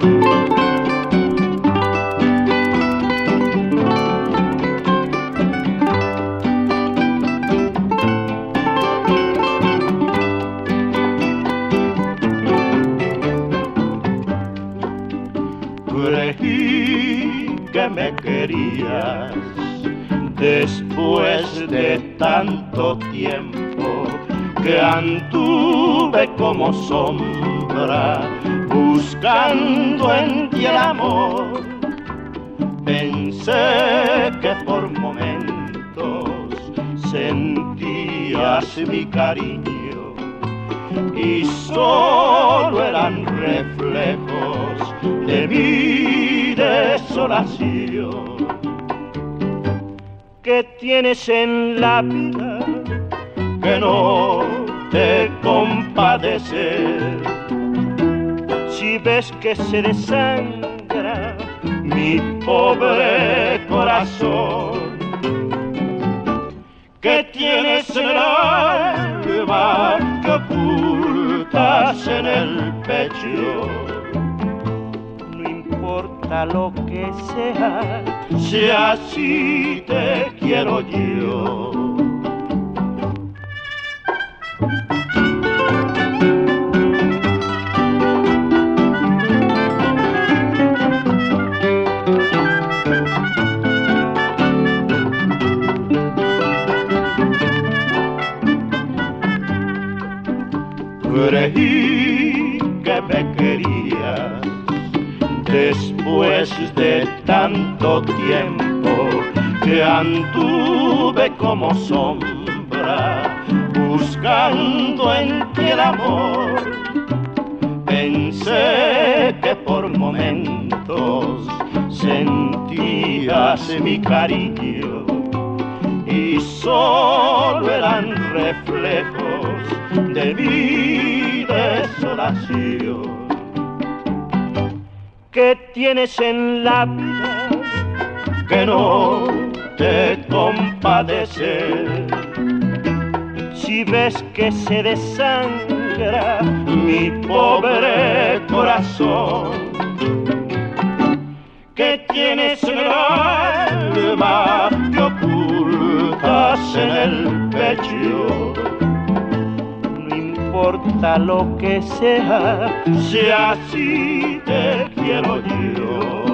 Creí que me querías después de tanto tiempo que anduve como sombra buscando en ti el amor. Pensé que por momentos sentías mi cariño y solo eran reflejos de mi desolación. ¿Qué tienes en la vida que no te compadece? Si ves que se desangra mi pobre corazón, ¿qué tienes en el alma que ocultas en el pecho? No importa lo que sea, si así te quiero yo. Creí que me querías después de tanto tiempo que anduve como sombra buscando en ti el amor. Pensé que por momentos sentías mi cariño y solo eran reflejos de mi desolación. ¿Qué tienes en la vida que no te compadece? Si ves que se desangra mi pobre corazón, ¿qué tienes en el alma que ocultas en el pecho? No importa lo que sea, si así te quiero yo.